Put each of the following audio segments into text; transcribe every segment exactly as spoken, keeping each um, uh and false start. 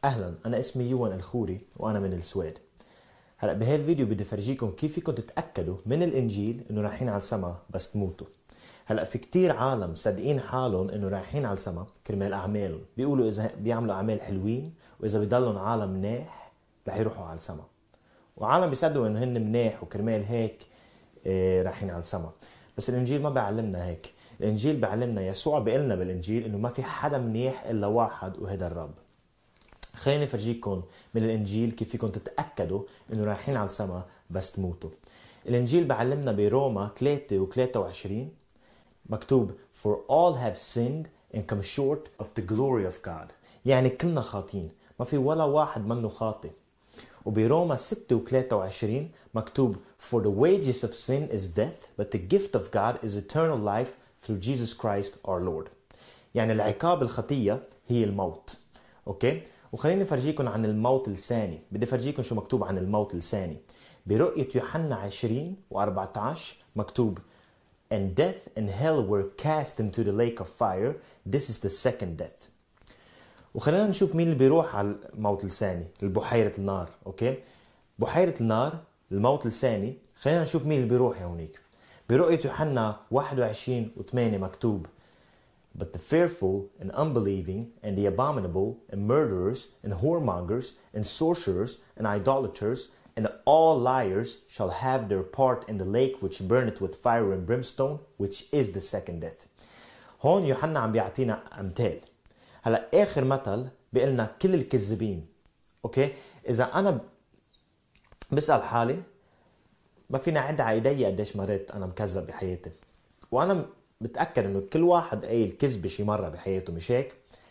أهلا، أنا اسمي يوان الخوري وأنا من السويد. هلأ بهذا الفيديو بدي فرجيكم كيف فيكم تتأكدوا من الإنجيل إنه رايحين على السما بس تموتوا. هلأ في كتير عالم صادقين حالهم إنه رايحين على السما كرمال أعمالهم، بيقولوا إذا بيعملوا أعمال حلوين وإذا بيضلوا عالم مناح رح يروحوا على السما، وعالم بيصدقوا إنه هن مناح وكرمال هيك إيه رايحين على السما. بس الإنجيل ما بيعلمنا هيك. الإنجيل بيعلمنا، يسوع بيقلنا بالإنجيل إنه ما في حدا منيح إلا واحد وهذا الرب. خليني افرجيكم من الانجيل كيف فيكم تتاكدوا انه رايحين على السما بس تموتوا. الانجيل بعلمنا بروما ثلاثة وثلاثة وعشرين مكتوب For all have sinned and come short of the glory of God. يعني كلنا خاطين، ما في ولا واحد منه خاطئ. وبروما ستة وثلاثة وعشرين مكتوب For the wages of sin is death, but the gift of God is eternal life through Jesus Christ our Lord. يعني العقاب الخطية هي الموت. اوكي؟ وخليني افرجيكم عن الموت الثاني. بدي افرجيكم شو مكتوب عن الموت الثاني. برؤية يوحنا عشرين وأربعة عشر مكتوب And death and hell were cast into the lake of fire. This is the second death. وخلينا نشوف مين اللي بيروح على الموت الثاني، البحيرة النار. اوكي؟ بحيرة النار الموت الثاني. خلينا نشوف مين اللي بيروح هونيك. برؤية يوحنا واحد وعشرين وثمانية مكتوب But the fearful and unbelieving and the abominable and murderers and whoremongers and sorcerers and idolaters and all liars shall have their part in the lake which burneth with fire and brimstone, which is the second death. هون يوحنا عم بيعطينا أمثال. هلا آخر مثل بيقلنا كل الكذابين. أوكي؟ إذا أنا بسأل حالي ما فينا عد على إيدي قديش مرات أنا مكذب بحياتي، وأنا بتأكد انه كل واحد قايل كذبة شي مرة بحياته، مش هيك؟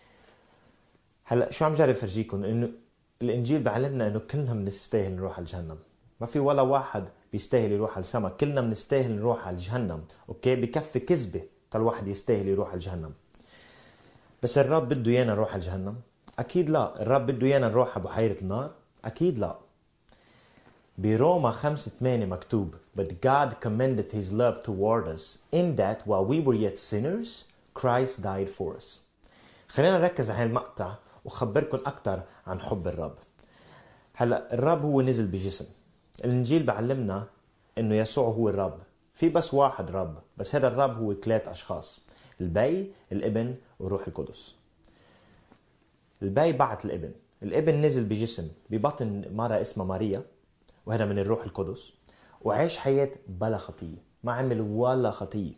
هلا شو عم جرب فرجيكم انه الانجيل بعلمنا انه كلنا بنستاهل نروح على جهنم. ما في ولا واحد بيستاهل يروح على السما، كلنا بنستاهل نروح على جهنم. اوكي؟ بكفي كذبة تل واحد يستاهل يروح على جهنم. بس الرب بده ايانا نروح على جهنم؟ اكيد لا. الرب بده ايانا نروح على بحيرة النار؟ اكيد لا. بروما خمسة ثمانية مكتوب But God commendeth his love toward us in that while we were yet sinners Christ died for us. خلينا نركز على هالمقطع وخبركم أكتر عن حب الرب. هلأ الرب هو نزل بجسم. الإنجيل بعلمنا إنه يسوع هو الرب. في بس واحد رب، بس هذا الرب هو ثلاث أشخاص: البي، الابن، والروح القدس. البي بعت الابن. الابن نزل بجسم ببطن مرة اسمها ماريا، وهذا من الروح القدس، وعيش حياة بلا خطية، ما عمل ولا خطية.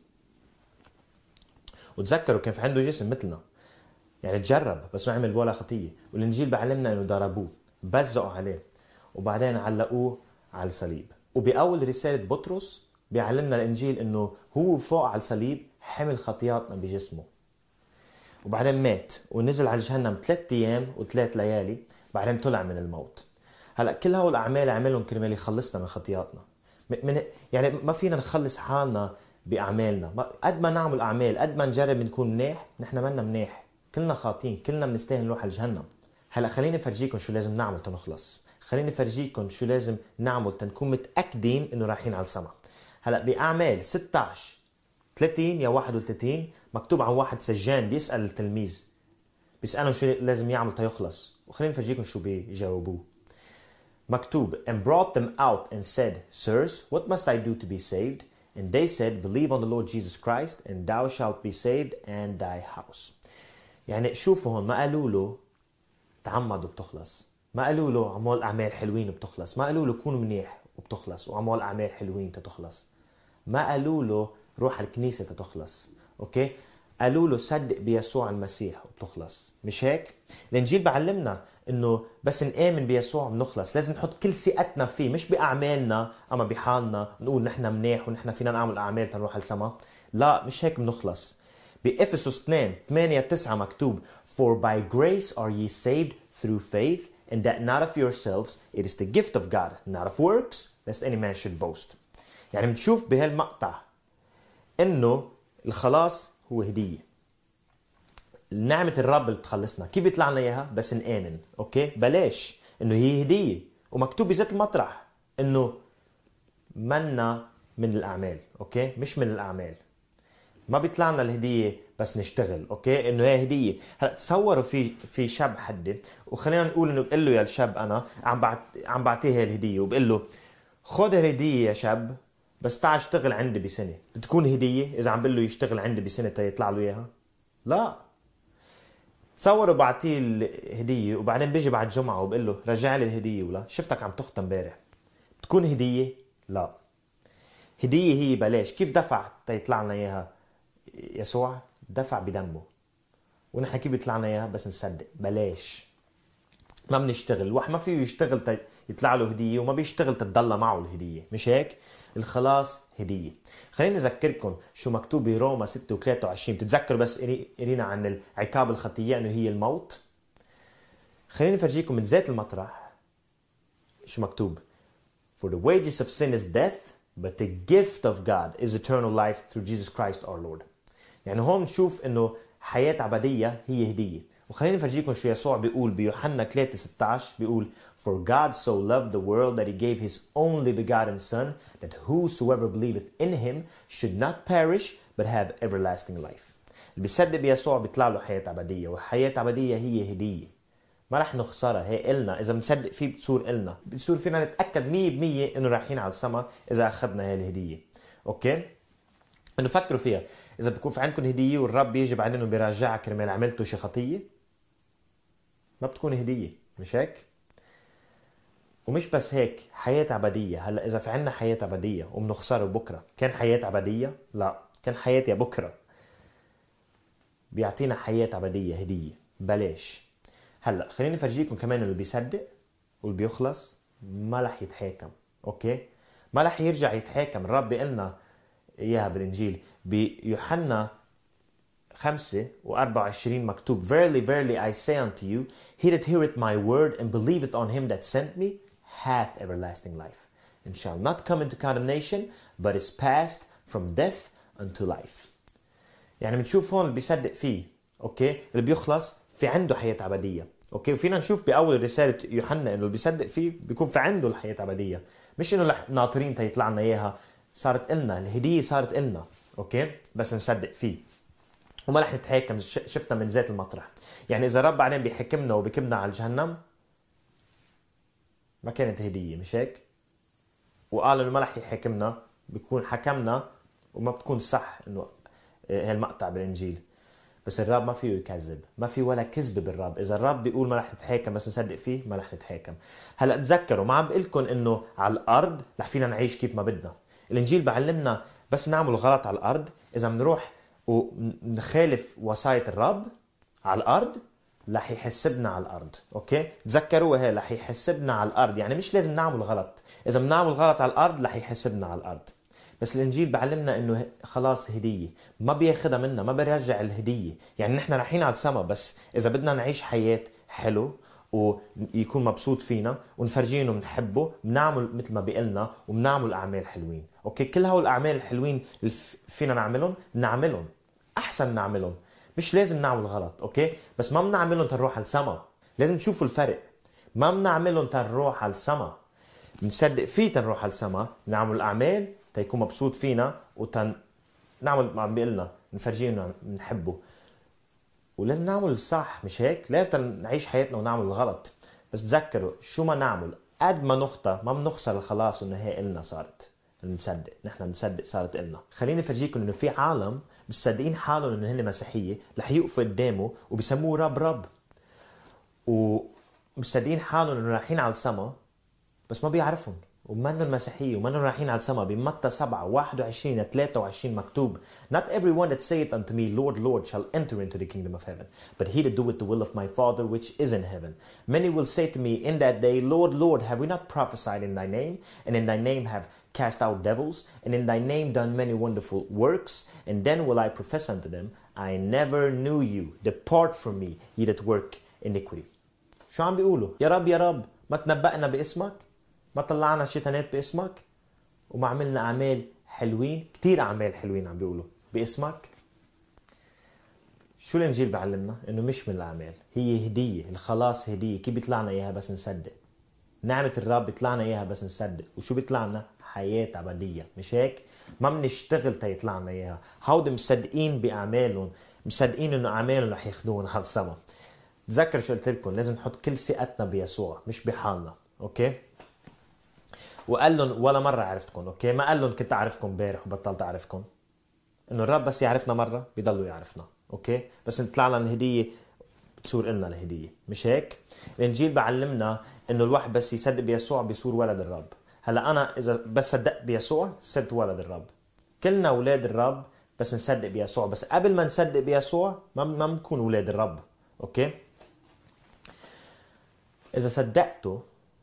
وتذكروا كان في عنده جسم مثلنا، يعني تجرب بس ما عمل ولا خطية. والإنجيل بعلمنا إنه ضربوه، بزقوا عليه، وبعدين علقوه على الصليب. وبأول رسالة بطرس بيعلمنا الإنجيل إنه هو فوق على الصليب حمل خطياتنا بجسمه. وبعدين مات ونزل على جهنم ثلاث أيام وثلاث ليالي، بعدين طلع من الموت. هلا كل هول الاعمال عملهم كرمال يخلصنا من خطياتنا. من يعني ما فينا نخلص حالنا باعمالنا. قد ما نعمل اعمال، قد ما نجرب نكون منيح، نحن منا منيح، كلنا خاطين، كلنا بنستاهل نروح على الجهنم. هلا خليني افرجيكم شو لازم نعمل تنخلص. خليني افرجيكم شو لازم نعمل تنكون متاكدين انه رايحين على السما. هلا باعمال ستة عشر ثلاثين يا واحد وثلاثين مكتوب عن واحد سجان بيسال التلميذ، بيسالهم شو لازم يعمل تيخلص، وخليني افرجيكم شو بيجاوبوه. مكتوب and brought them out and said, Sirs, what must I do to be saved? And they said, believe on the Lord Jesus Christ and thou shalt be saved and thy house. يعني شوفوا هون ما قالوا له تعمد وبتخلص، ما قالوا له عمول أعمال حلوين وبتخلص، ما قالوا له كون منيح وبتخلص وعمول أعمال حلوين تتخلص، ما قالوا له روح الكنيسة تتخلص. أوكي؟ قالوا له صدق بيسوع المسيح وبتخلص. مش هيك؟ الإنجيل بعلمنا إنه بس نآمن بيسوع بنخلص. لازم نحط كل ثقتنا فيه، مش بأعمالنا أما بحالنا نقول نحن منيح ونحن فينا نعمل أعمال تنروح على السما. لا، مش هيك بنخلص. بإفسس اثنين ثمانية تسعة مكتوب For by grace are ye saved through faith and that not of yourselves, it is the gift of God, not of works, lest any man should boast. يعني بنشوف بهالمقطع إنه الخلاص هو هدية. نعمة الرب اللي بتخلصنا كيف بيطلع لنا إياها؟ بس نآمن. أوكي؟ بلاش إنه هي هدية، ومكتوب بذات المطرح إنه منا من الأعمال. أوكي؟ مش من الأعمال. ما بيطلع لنا الهدية بس نشتغل. اوكي انه هي هديه. هلا تصوروا في في شاب حدي، وخلينا نقول انه بقول له يا الشاب انا عم بعت عم بعطيه هي الهديه، وبقول له خذ الهديه يا شاب بس تعال اشتغل عندي بسنه. بتكون هديه اذا عم بقول له يشتغل عندي بسنه تيطلع له اياها؟ لا. تصوروا بعطيه الهديه وبعدين بيجي بعد جمعه وبقول له رجع لي الهديه، ولا شفتك عم تخطى امبارح. بتكون هديه؟ لا. هديه هي بلاش. كيف دفع تيطلع لنا اياها يسوع؟ دفع بدمه. ونحن كيف بيطلع لنا اياها؟ بس نصدق. بلاش. ما بنشتغل. الواحد ما فيه يشتغل تي... يطلع له هديه، وما بيشتغل تتضل معه الهديه، مش هيك؟ الخلاص هديه. خليني اذكركم شو مكتوب بروما ستة وثلاثة وعشرين. بتتذكروا بس قرينا عن عقاب الخطيه انه هي الموت. خليني افرجيكم من ذات المطرح شو مكتوب. For the wages of sin is death, but the gift of God is eternal life through Jesus Christ our Lord. يعني هون نشوف انه حياة عبدية هي هدية. وخليني نفرجيكم شو يسوع بيقول بيوحنا ثلاثة ستة عشر. بيقول For God so loved the world that he gave his only begotten son, that whosoever believeth in him should not perish but have everlasting life. اللي بيصدق بيسوع بيطلع له حياة عبدية، وحياة عبدية هي هدية ما رح نخسرها. هي إلنا إذا بنصدق فيه بتصير إلنا، بتصير فينا نتأكد مية بالمية إنه رايحين على السما إذا أخذنا هاي الهدية. أوكي؟ إنه فكروا فيها. إذا بيكون في عندكم هدية والرب بيجي بعدين وبيراجعك كرمال عملتوا شي خطية، ما بتكون هدية، مش هيك؟ ومش بس هيك، حياة عبدية. هلا إذا في عنا حياة عبدية وبنخسره بكرة، كان حياة عبدية؟ لا، كان حياة يا بكرة. بيعطينا حياة عبدية هدية بلاش. هلا خليني افرجيكم كمان اللي بيصدق واللي بيخلص ما رح يتحاكم. اوكي؟ ما رح يرجع يتحاكم. الرب قالنا اياها بالانجيل بيوحنا خمسة وأربعة وعشرين مكتوب Verily, verily I say unto you, he that heareth my word and believeth on him that sent me hath everlasting life, and shall not come into condemnation, but is passed from death unto life. يعني بنشوف هون اللي بيصدق فيه، اوكي، اللي بيخلص في عنده حياة عبدية. اوكي، وفينا نشوف باول رسالة يوحنا انه اللي بيصدق فيه بيكون في عنده الحياة العبدية، مش انه ناطرين تيطلع لنا اياها. صارت لنا الهدية، صارت لنا. اوكي، بس نصدق فيه وما رح نتحاكم. شفنا من ذات المطرح. يعني اذا رب بعدين بيحكمنا وبيكبنا على الجهنم ما كانت هدية، مش هيك؟ وقال انه ما رح يحكمنا، بيكون حكمنا وما بتكون صح انه هالمقطع بالانجيل. بس الرب ما فيه يكذب، ما في ولا كذب بالرب. اذا الرب بيقول ما رح نتحاكم بس نصدق فيه، ما رح نتحاكم. هلا تذكروا، ما عم بقول لكم انه على الارض رح فينا نعيش كيف ما بدنا. الانجيل بعلمنا بس نعمل غلط على الارض، اذا بنروح ونخالف وصاية الرب على الارض رح يحسبنا على الارض. اوكي، تذكروا هي رح يحسبنا على الارض. يعني مش لازم نعمل غلط، اذا بنعمل غلط على الارض رح يحسبنا على الارض. بس الانجيل بعلمنا انه خلاص هديه، ما بياخدها منا، ما بيرجع الهديه. يعني نحن رايحين على السما، بس اذا بدنا نعيش حياه حلو ويكون مبسوط فينا ونفرجيه انه بنحبه، بنعمل مثل ما بيقلنا وبنعمل اعمال حلوين. اوكي، كل هول الاعمال الحلوين اللي فينا نعملهم نعملهم احسن نعملهم. مش لازم نعمل غلط، اوكي، بس ما بنعملهم تنروح على السما. لازم تشوفوا الفرق. ما بنعملهم تنروح على السما، بنصدق فيه تنروح على السما. نعمل اعمال تيكون مبسوط فينا وتن نعمل ما عم بيقلنا، نفرجيه انه بنحبه. ولازم نعمل الصح، مش هيك؟ لا نعيش حياتنا ونعمل الغلط. بس تذكروا شو ما نعمل قد ما نخطأ ما بنخسر الخلاص، انه هي إلنا صارت. نصدق، نحن بنصدق صارت إلنا. خليني افرجيكم انه في عالم مصدقين حالهم انه هن مسيحيه، رح يوقفوا قدامه وبسموه رب رب، ومصدقين حالهم انه رايحين على السما، بس ما بيعرفهم ومنهم المسيحيه ومنهم رايحين على السما. بمتى سبعة واحد وعشرين ثلاثة وعشرين مكتوب Not everyone that saith unto me Lord Lord shall enter into the kingdom of heaven, but he that doeth the will of my Father which is in heaven. Many will say to me in that day, Lord Lord, have we not prophesied in thy name, and in thy name have cast out devils, and in thy name done many wonderful works? And then will I profess unto them, I never knew you, depart from me, ye that work iniquity. شو عم بيقولوا؟ يا رب يا رب، ما تنبأنا باسمك؟ ما طلعنا شيطانات باسمك؟ وما عملنا أعمال حلوين؟ كتير أعمال حلوين عم بيقولوا باسمك. شو الإنجيل بعلمنا؟ إنه مش من الأعمال، هي هدية. الخلاص هدية. كيف بيطلعنا إياها؟ بس نصدق. نعمة الرب بيطلعنا إياها بس نصدق. وشو بيطلعنا؟ حياة عبدية، مش هيك؟ ما بنشتغل تيطلعنا إياها. هودي مصدقين بأعمالهم، مصدقين انه اعمالهم رح ياخذونا على السما. تذكر شو قلت لكم، لازم نحط كل ثقتنا بيسوع مش بحالنا. اوكي، وقال لهم ولا مره عرفتكم. اوكي، ما قال لهم كنت اعرفكم امبارح وبطلت اعرفكم. انه الرب بس يعرفنا مره بيضلوا يعرفنا. اوكي، بس نطلع لنا الهديه بتصير لنا الهديه، مش هيك؟ الانجيل بعلمنا انه الواحد بس يصدق بيسوع بيصير ولد الرب. هلا انا اذا بس صدقت بيسوع صرت ولد الرب. كلنا اولاد الرب بس نصدق بيسوع. بس قبل ما نصدق بيسوع ما ما بنكون اولاد الرب. اوكي، اذا صدقتوا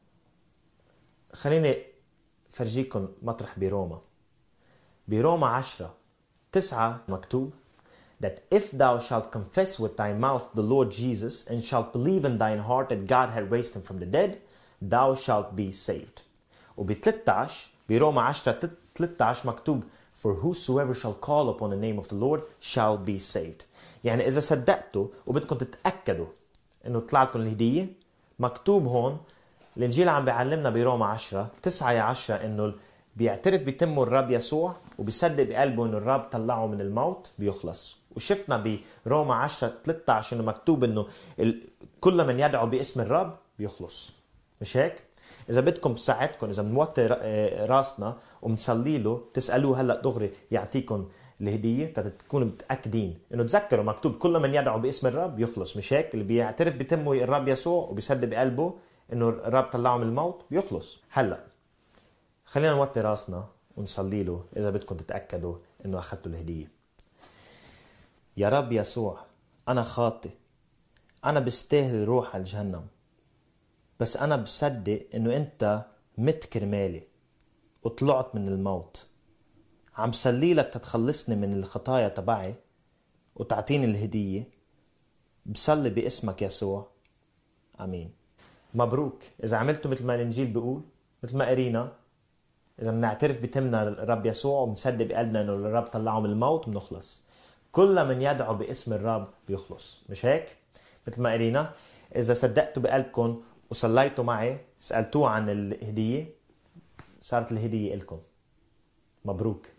خليني فرجيكم مطرح بروما. بروما عشرة تسعة مكتوب that if thou shalt confess with thy mouth the Lord Jesus and shalt believe in thine heart that God had raised him from the dead, thou shalt be saved. وب ثلاثة عشر بروما عشرة ثلاثة عشر مكتوب for whosoever shall call upon the name of the Lord shall be saved. يعني إذا صدقتوا وبدكم تتأكدوا إنه طلع لكم الهدية، مكتوب هون الإنجيل عم بيعلمنا بروما عشرة تسعة يا عشرة إنه بيعترف بتمه الرب يسوع وبيصدق بقلبه إنه الرب طلعه من الموت بيخلص. وشفنا بروما عشرة ثلاثة عشر إنه مكتوب إنه كل من يدعو باسم الرب بيخلص، مش هيك؟ إذا بدكم ساعدكم، إذا بنوطي راسنا ومنصلي له تسألوه هلأ دغري يعطيكم الهدية، تكونوا متأكدين إنه تذكروا مكتوب كل من يدعو باسم الرب يخلص، مش هيك؟ اللي بيعترف بتمه الرب يسوع وبيصدق بقلبه إنه الرب طلعه من الموت بيخلص. هلأ خلينا نوطي راسنا ونصلي له إذا بدكم تتأكدوا إنه أخذتوا الهدية. يا رب يسوع، أنا خاطئ، أنا بستاهل روح على الجهنم، بس أنا بصدق إنه أنت مت كرمالي وطلعت من الموت. عم صلي لك تتخلصني من الخطايا تبعي وتعطيني الهدية. بصلي باسمك يسوع، آمين. مبروك إذا عملتوا مثل ما الإنجيل بيقول، مثل ما قرينا. إذا بنعترف بتمنا الرب يسوع ومصدق بقلبنا إنه الرب طلعه من الموت بنخلص. كل من يدعو باسم الرب بيخلص، مش هيك؟ مثل ما قرينا. إذا صدقتوا بقلبكم وصليتوا معي سألتوه عن الهدية، صارت الهدية إلكم. مبروك.